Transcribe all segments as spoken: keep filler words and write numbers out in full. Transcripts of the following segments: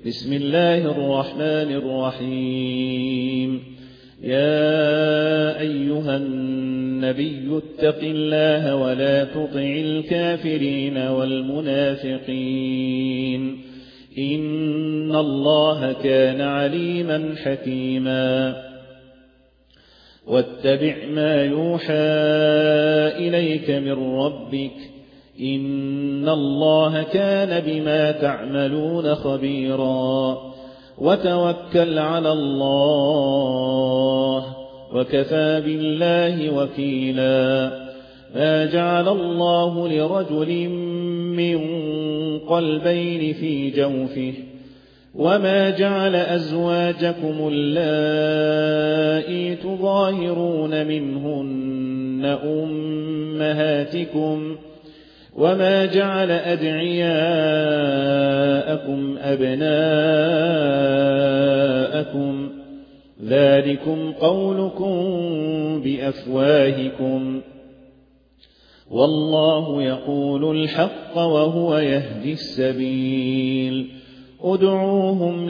بسم الله الرحمن الرحيم. يا أيها النبي اتق الله ولا تطع الكافرين والمنافقين إن الله كان عليما حكيما. واتبع ما يوحى إليك من ربك إن الله كان بما تعملون خبيرا. وتوكل على الله وكفى بالله وكيلا. ما جعل الله لرجل من قلبين في جوفه وما جعل أزواجكم اللائي تظاهرون منهن أمهاتكم وما جعل أدعياءكم أبناءكم ذلكم قولكم بأفواهكم والله يقول الحق وهو يهدي السبيل. ادعوهم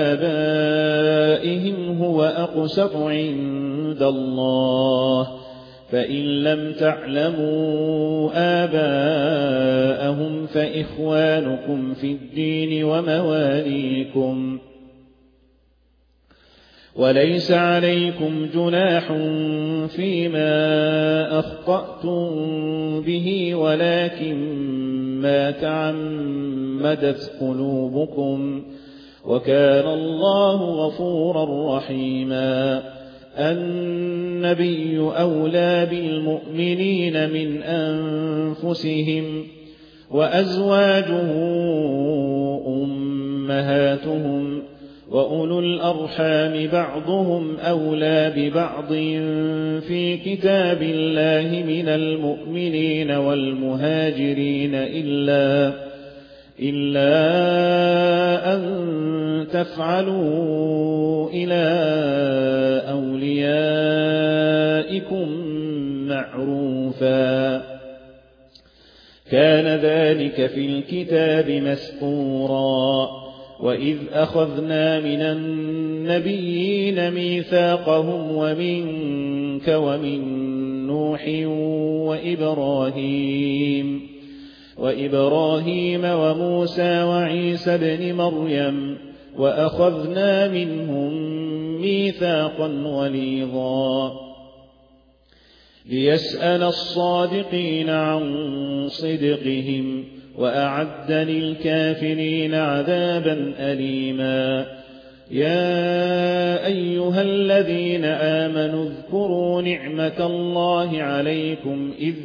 لآبائهم هو أقسط عند الله فإن لم تعلموا آباءهم فإخوانكم في الدين ومواليكم وليس عليكم جناح فيما أخطأتم به ولكن ما تعمدت قلوبكم وكان الله غفورا رحيما. النبي أولى بالمؤمنين من أنفسهم وأزواجه أمهاتهم وأولو الأرحام بعضهم أولى ببعض في كتاب الله من المؤمنين والمهاجرين إلا إلا أن تفعلوا إلى أوليائكم معروفا كان ذلك في الكتاب مسطورا. وإذ أخذنا من النبيين ميثاقهم ومنك ومن نوح وإبراهيم وإبراهيم وموسى وعيسى بن مريم وأخذنا منهم ميثاقا غليظا ليسأل الصادقين عن صدقهم وأعد للكافرين عذابا أليما. يا أيها الذين آمنوا اذكروا نعمة الله عليكم إذ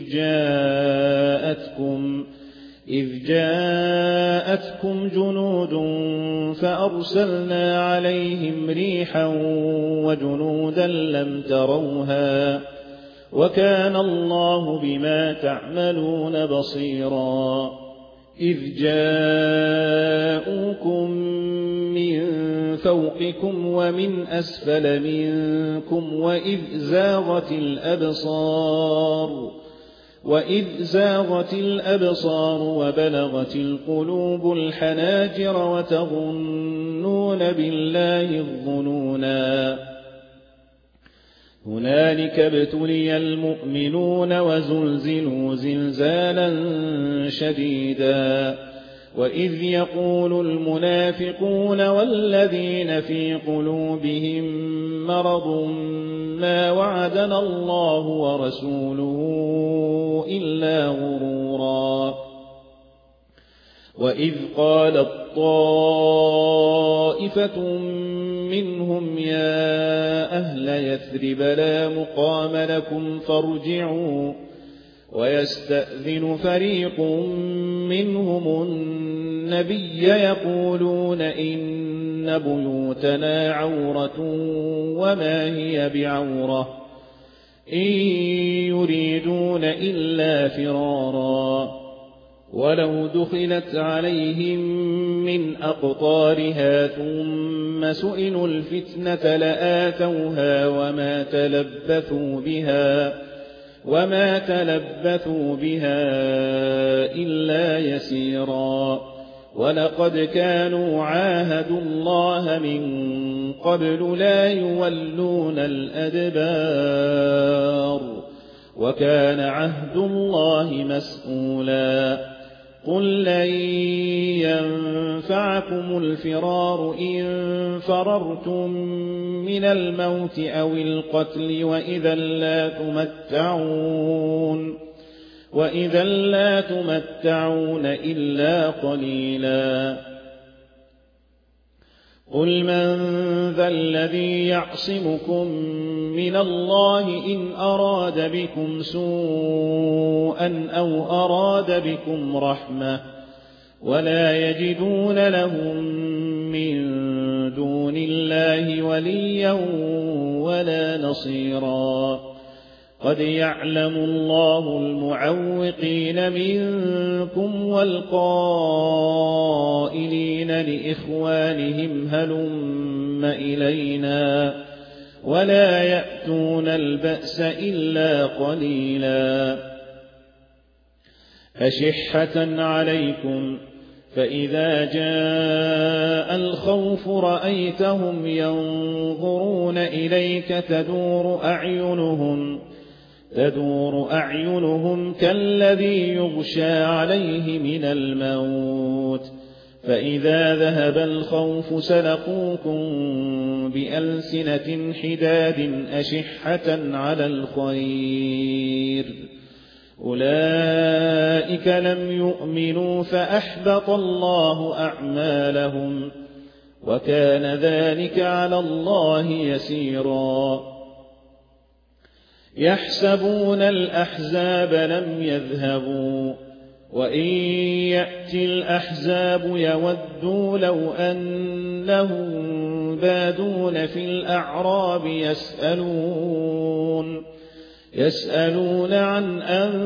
جاءتكم إذ جاءتكم جنود فأرسلنا عليهم ريحا وجنودا لم تروها وكان الله بما تعملون بصيرا. إذ جاءوكم من فوقكم ومن أسفل منكم وإذ زاغت الأبصار وإذ زاغت الأبصار وبلغت القلوب الحناجر وتظنون بالله الظنونا. هنالك ابتلي المؤمنون وزلزلوا زلزالا شديدا. وإذ يقول المنافقون والذين في قلوبهم مرض ما وعدنا الله ورسوله إلا غرورا. وإذ قالت طائفة منهم يا أهل يثرب لا مقام لكم فارجعوا ويستأذن فريق منهم النبي يقولون إن بيوتنا عورة وما هي بعورة إن يريدون إلا فرارا. ولو دخلت عليهم من أقطارها ثم سئلوا الفتنة لآتوها وما تلبثوا بها وما تلبثوا بها إلا يسيرا. ولقد كانوا عاهدوا الله من قبل لا يولون الأدبار وكان عهد الله مسؤولا قل لن ينفعكم الفرار إن فررتم من الموت أو القتل وإذا لا تمتعون وإذا لا تمتعون إلا قليلا قل من ذا الذي يعصمكم من الله إن أراد بكم سوءا أو أراد بكم رحمة ولا يجدون لهم من دون الله وليا ولا نصيرا قد يعلم الله المعوقين منكم والقائلين لإخوانهم هلم إلينا ولا يأتون البأس إلا قليلا أشحة عليكم فإذا جاء الخوف رأيتهم ينظرون إليك تدور أعينهم تدور أعينهم كالذي يغشى عليه من الموت فإذا ذهب الخوف سلقوكم بألسنة حداد أشحة على الخير أولئك لم يؤمنوا فأحبط الله أعمالهم وكان ذلك على الله يسيرا يحسبون الأحزاب لم يذهبوا وإن يأتي الأحزاب يودوا لو أنهم بادون في الأعراب يسألون يسألون عن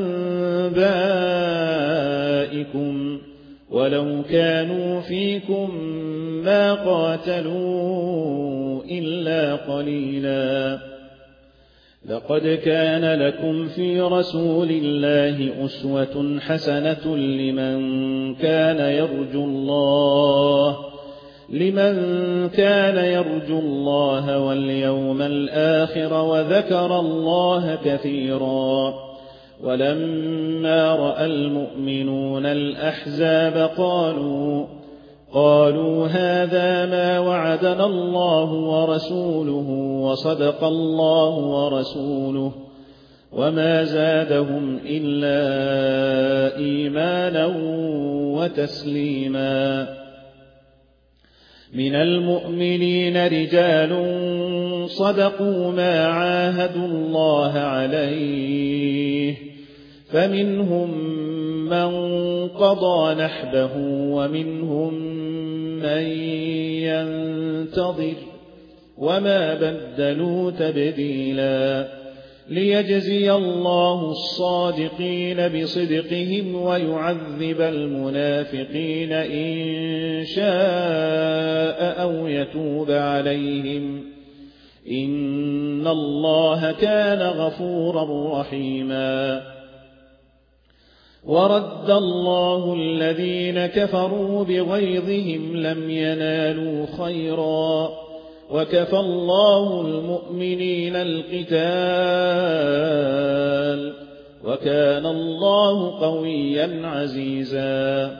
أنبائكم ولو كانوا فيكم ما قاتلوا إلا قليلا لقد كان لكم في رسول الله أسوة حسنة لمن كان يرجو الله لمن كان يرجو الله واليوم الآخر وذكر الله كثيرا ولما رأى المؤمنون الأحزاب قالوا قالوا هذا ما وعدنا الله ورسوله وصدق الله ورسوله وما زادهم إلا إيمانا وتسليما من المؤمنين رجال صدقوا ما عاهدوا الله عليه فمنهم من قضى نحبه ومنهم من ينتظر وما بدلوا تبديلا ليجزي الله الصادقين بصدقهم ويعذب المنافقين إن شاء أو يتوب عليهم إن الله كان غفورا رحيما ورد الله الذين كفروا بغيظهم لم ينالوا خيرا وكفى الله المؤمنين القتال وكان الله قويا عزيزا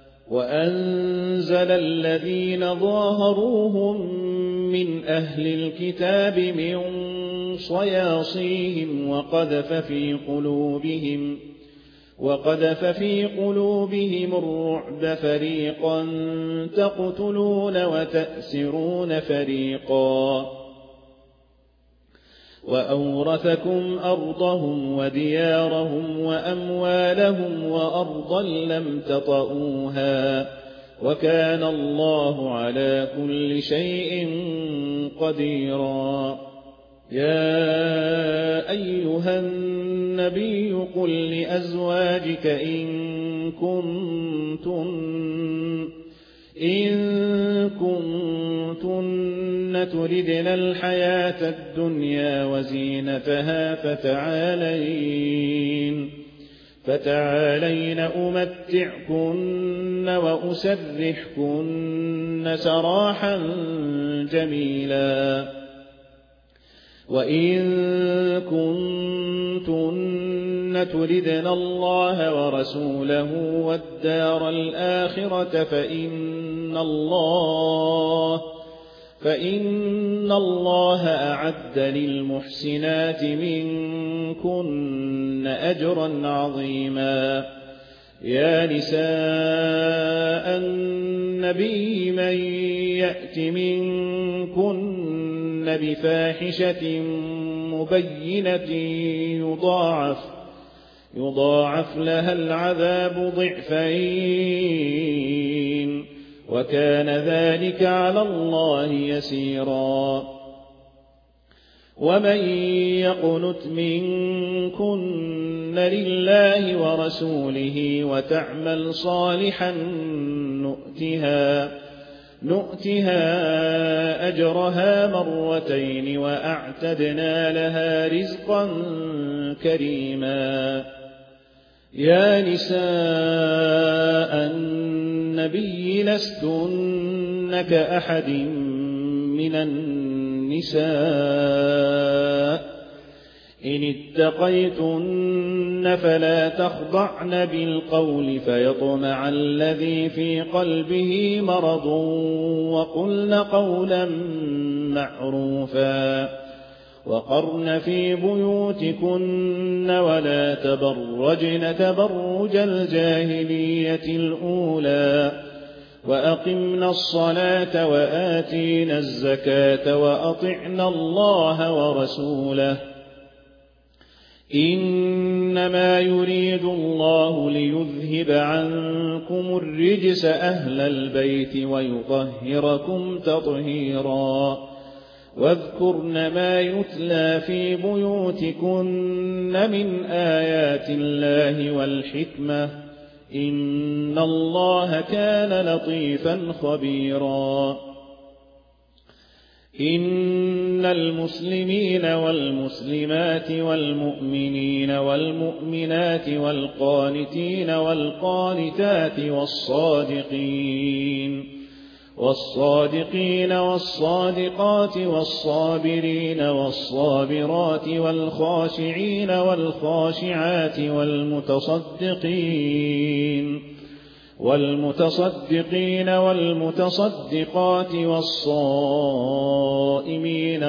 وأنزل الذين ظاهروهم من أهل الكتاب من صياصيهم وقذف في قلوبهم وقذف في قلوبهم الرعب فريقا تقتلون وتأسرون فريقا وأورثكم أرضهم وديارهم وأموالهم وأرضا لم تطئوها وكان الله على كل شيء قديرا يا أيها النبي قل لأزواجك إن كنتن إن كنتن تردن الحياة الدنيا وزينتها فتعالين فتعالين أمتعكن وأسرحكن سراحا جميلا وإن كنتن تردن الله ورسوله والدار الآخرة فإن الله فإن الله أعد للمحسنات منكن أجرا عظيما يا نساء النبي من يأت منكن بفاحشة مبينة يضاعف يضاعف لها العذاب ضعفين وكان ذلك على الله يسيرا ومن يقنت منكن لله ورسوله وتعمل صالحا نؤتها نؤتها أجرها مرتين وأعتدنا لها رزقا كريما يا نساء النبي لستن كأحد من النساء إن اتقيتن فلا تخضعن بالقول فيطمع الذي في قلبه مرض وقلن قولا معروفا وقرن في بيوتكن ولا تبرجن تبرج الجاهلية الأولى وأقمنا الصلاة وآتينا الزكاة وأطعنا الله ورسوله إنما يريد الله ليذهب عنكم الرجس أهل البيت ويطهركم تطهيرا واذكرن ما يتلى في بيوتكن من آيات الله والحكمة إن الله كان لطيفا خبيرا إن المسلمين والمسلمات والمؤمنين والمؤمنات والقانتين والقانتات والصادقين والصادقين والصادقات والصابرين والصابرات والخاشعين والخاشعات والمتصدقين والمتصدقين والمتصدقات والصائمين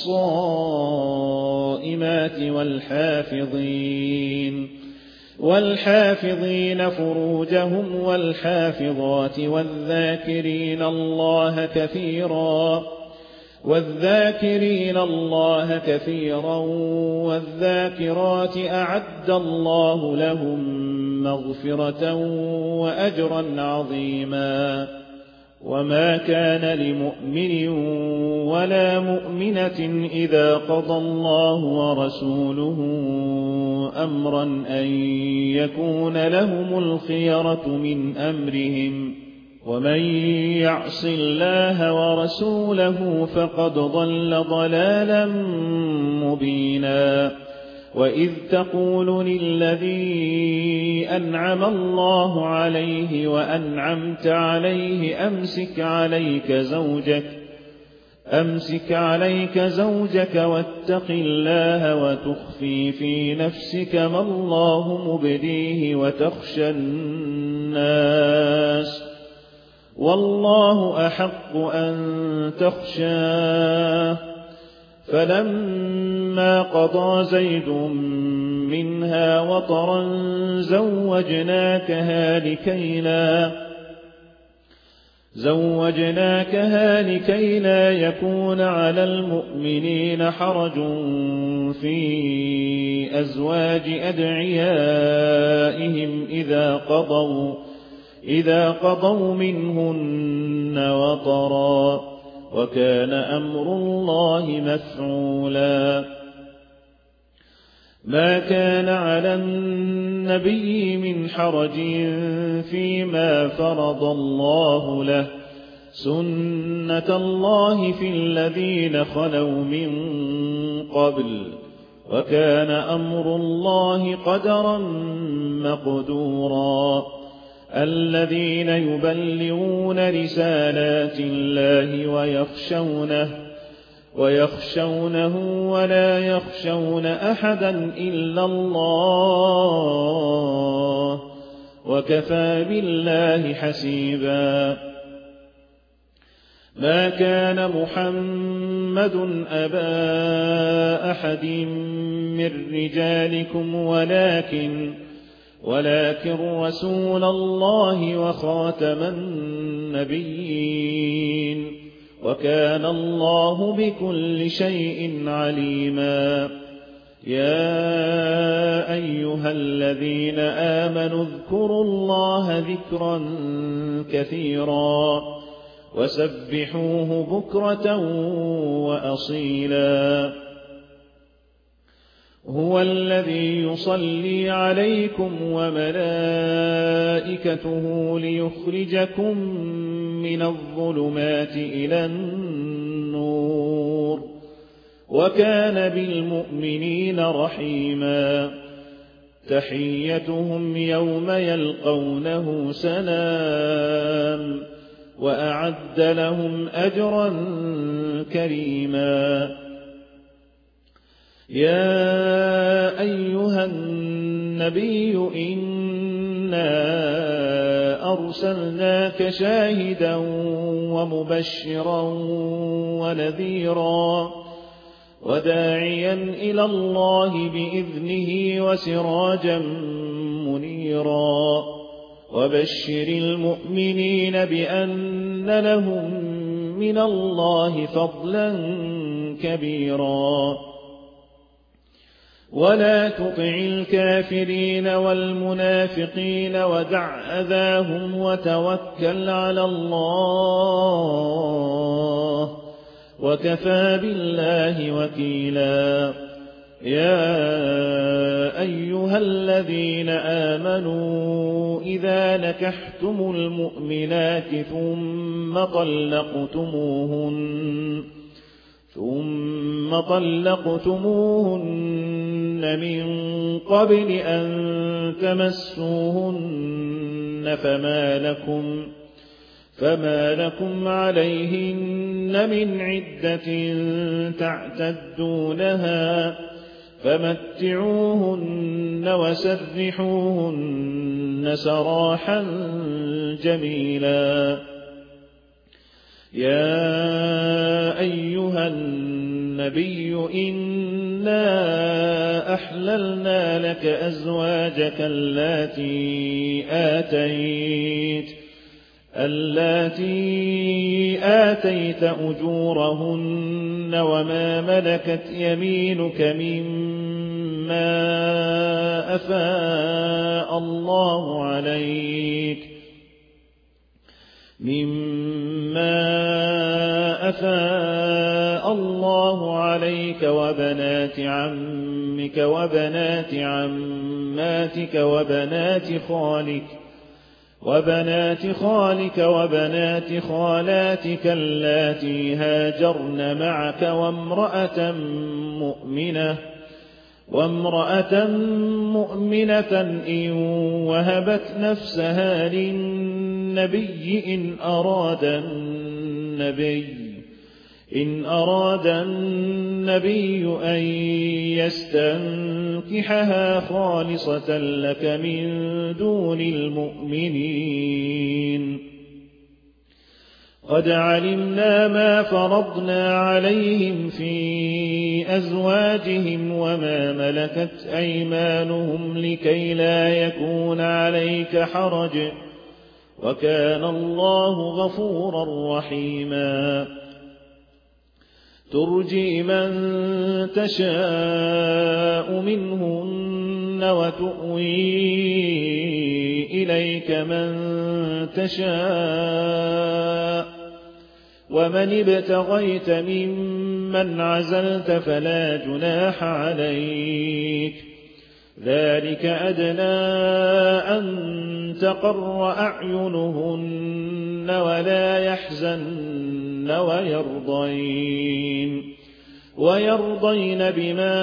والصائمات والحافظين والحافظين فروجهم والحافظات والذاكرين الله كثيرا والذاكرين الله كثيرا والذاكرات أعد الله لهم مغفرة وأجرا عظيما وما كان لمؤمن ولا مؤمنة إذا قضى الله ورسوله أمرا أن يكون لهم الخيرة من أمرهم ومن يعص الله ورسوله فقد ضل ضلالا مبينا وإذ تقول للذي أنعم الله عليه وأنعمت عليه أمسك عليك زوجك أمسك عليك زوجك واتق الله وتخفي في نفسك ما الله مبديه وتخشى الناس والله أحق أن تخشاه فلما قضى زيد منها وطرا زوجناكها لكي لا زوجناكها لكي لا يكون على المؤمنين حرج في أزواج أدعيائهم إذا قضوا إذا قضوا منهن وطرا وكان أمر الله مفعولا ما كان على النبي من حرج فيما فرض الله له سنة الله في الذين خلوا من قبل وكان أمر الله قدرا مقدورا. الذين يبلغون رسالات الله ويخشونه ويخشونه ولا يخشون أحدا إلا الله وكفى بالله حسيبا. ما كان محمد أبا أحد من رجالكم ولكن ولكن رسول الله وخاتم النبيين وكان الله بكل شيء عليما. يا أيها الذين آمنوا اذكروا الله ذكرا كثيرا وسبحوه بكرة وأصيلا. هو الذي يصلي عليكم وملائكته ليخرجكم من الظلمات إلى النور وكان بالمؤمنين رحيما. تحيتهم يوم يلقونه سلام وأعد لهم أجرا كريما. يا أيها النبي إنا أرسلناك شاهدا ومبشرا ونذيرا وداعيا إلى الله بإذنه وسراجا منيرا. وبشر المؤمنين بأن لهم من الله فضلا كبيرا. ولا تطع الكافرين والمنافقين ودع أذاهم وتوكل على الله وكفى بالله وكيلا. يا أيها الذين آمنوا إذا نكحتم المؤمنات ثم طلقتموهن ثم طلقتموهن من قبل أن تمسوهن فما لكم فما لكم عليهن من عدة تعتدونها فمتعوهن وسرحوهن سراحا جميلا. يا أيها النبي إنا أحللنا لك أزواجك اللاتي آتيت اللاتي آتيت أجورهن وما ملكت يمينك مما أفاء الله عليك مما أفاء الله عليك وبنات عمك وبنات عماتك وبنات خالك وبنات خالك وبنات خالاتك اللاتي هاجرن معك وامرأة مؤمنة وامرأة مؤمنة إن وهبت نفسها للنبي إن أراد النبي إن أراد النبي أن يستنكحها خالصة لك من دون المؤمنين. قد علمنا ما فرضنا عليهم في أزواجهم وما ملكت أيمانهم لكي لا يكون عليك حرج وكان الله غفورا رحيما. ترجي من تشاء منهن وتؤوي إليك من تشاء ومن ابتغيت ممن عزلت فلا جناح عليك ذلك أدنى أن تقر أعينهن ولا يحزن ويرضين ويرضين بما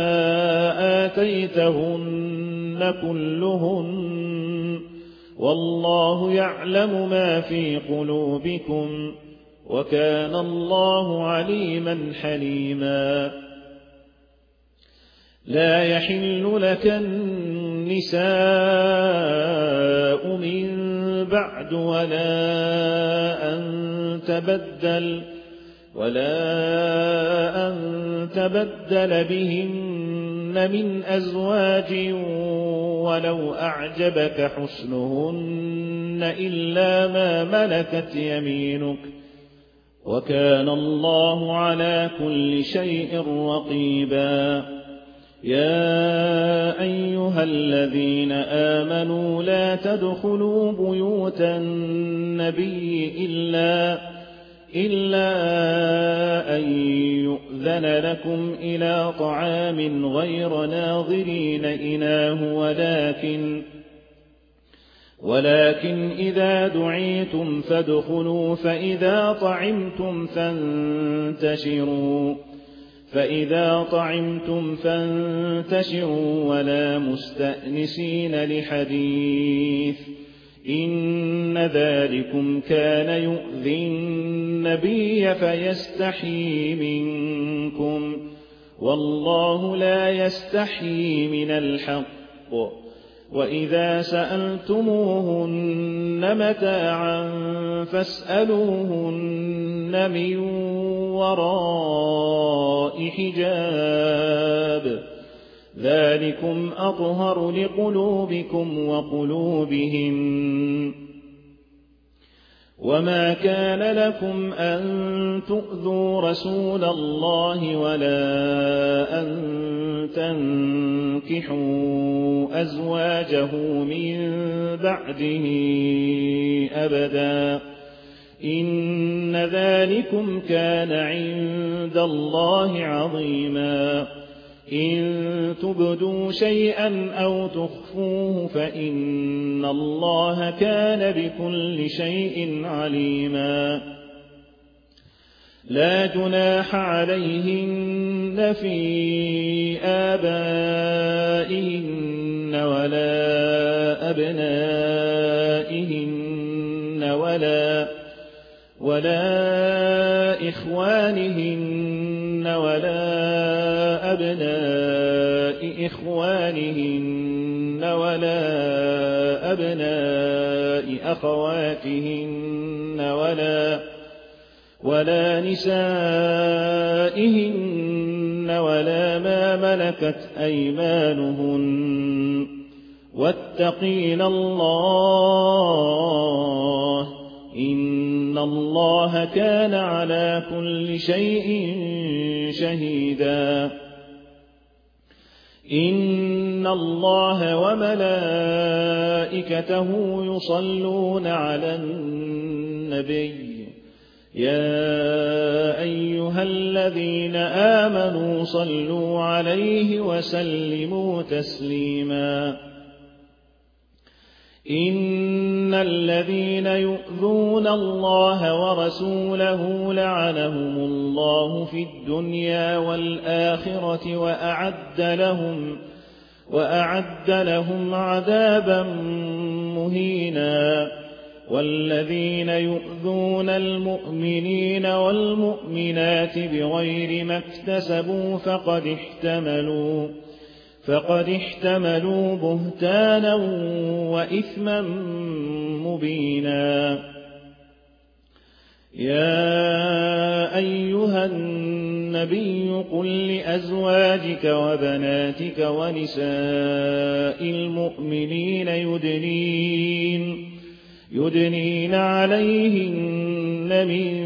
آتيتهن كلهن والله يعلم ما في قلوبكم وكان الله عليما حليما لا يحل لك النساء من بعد ولا أن تبدل ولا أن تبدل بهن من أزواج ولو أعجبك حسنهن إلا ما ملكت يمينك وكان الله على كل شيء رقيبا يا أيها الذين آمنوا لا تدخلوا بيوت النبي إلا إلا أن يؤذن لكم إلى طعام غير ناظرين إناه ولكن ولكن إذا دعيتم فادخلوا فإذا طعمتم فانتشروا فإذا طعمتم فانتشروا ولا مستأنسين لحديث إن ذلكم كان يؤذي النبي فيستحيي منكم والله لا يستحيي من الحق وإذا سألتموهن متاعا فاسألوهن من وراء حجاب ذلكم أطهر لقلوبكم وقلوبهم وما كان لكم أن تؤذوا رسول الله ولا أن تنكحوا أزواجه من بعده أبدا إن ذلكم كان عند الله عظيما إن تبدوا شيئا أو تخفوه فإن الله كان بكل شيء عليما لا جناح عليهن في آبائهن ولا أبنائهن ولا ولا إخوانهن ولا أبناء إخوانهن ولا أبناء أخواتهن ولا ولا نسائهن ولا ما ملكت أيمانهن واتقين الله إن الله كان على كل شيء شهيدا إن الله وملائكته يصلون على النبي يا أيها الذين آمنوا صلوا عليه وسلموا تسليما إن الذين يؤذون الله ورسوله لعنهم الله في الدنيا والآخرة وأعد لهم وأعد لهم عذابا مهينا والذين يؤذون المؤمنين والمؤمنات بغير ما اكتسبوا فقد احتملوا فقد احتملوا بهتانا وإثما مبينا يا أيها النبي قل لأزواجك وبناتك ونساء المؤمنين يدنين يدنين عليهن من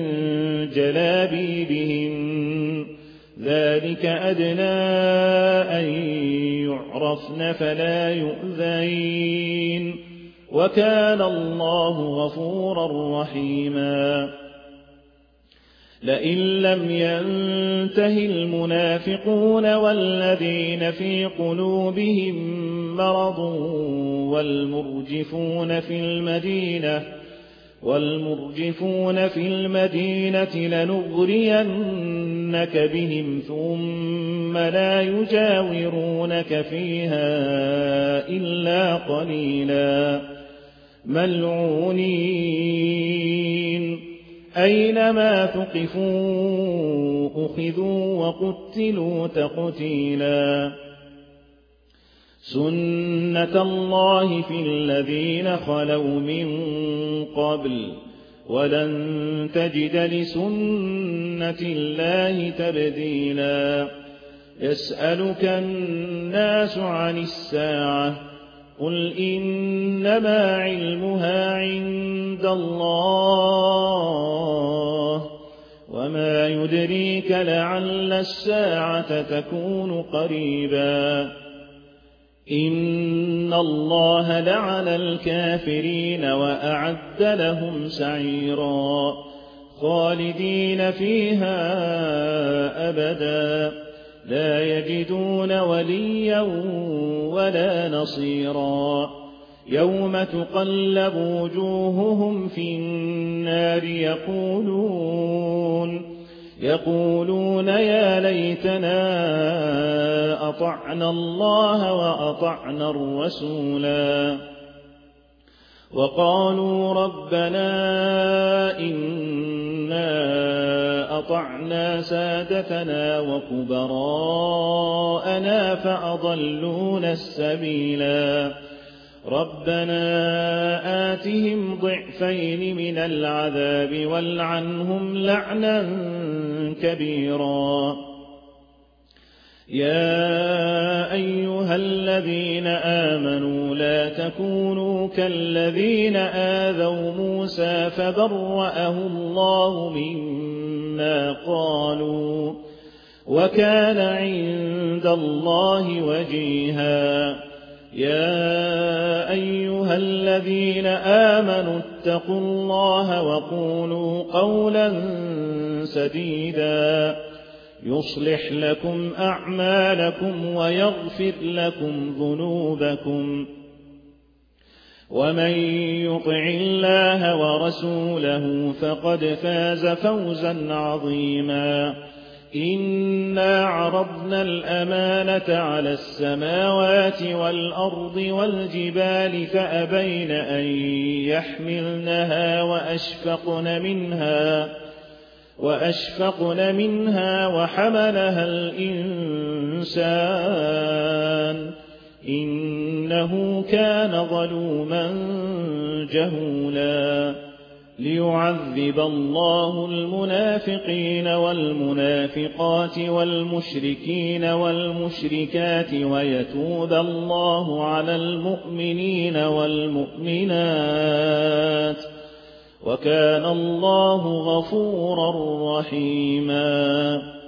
جلابيبهن ذلك أدنى أن يعرفن فلا يؤذين وكان الله غفورا رحيما لئن لم ينته المنافقون والذين في قلوبهم مرض والمرجفون في المدينة والمرجفون في المدينة لنغرينك لنستخلفنك بهم ثم لا يجاورونك فيها إلا قليلا ملعونين أينما ثقفوا أخذوا وقتلوا تقتيلا سنة الله في الذين خلوا من قبل ولن تجد لسنة الله تبديلا يسألك الناس عن الساعة قل إنما علمها عند الله وما يدريك لعل الساعة تكون قريبا إن الله لعن الكافرين وأعد لهم سعيرا خالدين فيها أبدا لا يجدون وليا ولا نصيرا يوم تقلب وجوههم في النار يقولون يقولون يا ليتنا أطعنا الله وأطعنا الرسولا وقالوا ربنا إنا أطعنا سادتنا وكبراءنا فأضلونا السبيلا ربنا آتهم ضعفين من العذاب والعنهم لعنا كبيرا يا أيها الذين آمنوا لا تكونوا كالذين آذوا موسى فبرأه الله مما قالوا وكان عند الله وجيها يا أيها الذين آمنوا اتقوا الله وقولوا قولا سديدا يصلح لكم أعمالكم ويغفر لكم ذنوبكم ومن يطع الله ورسوله فقد فاز فوزا عظيما إنا عرضنا الأمانة على السماوات والأرض والجبال فأبين أن يحملنها وأشفقن منها وأشفقن منها وحملها الإنسان إنه كان ظلوما جهولا ليعذب الله المنافقين والمنافقات والمشركين والمشركات ويتوب الله على المؤمنين والمؤمنات وكان الله غفورا رحيما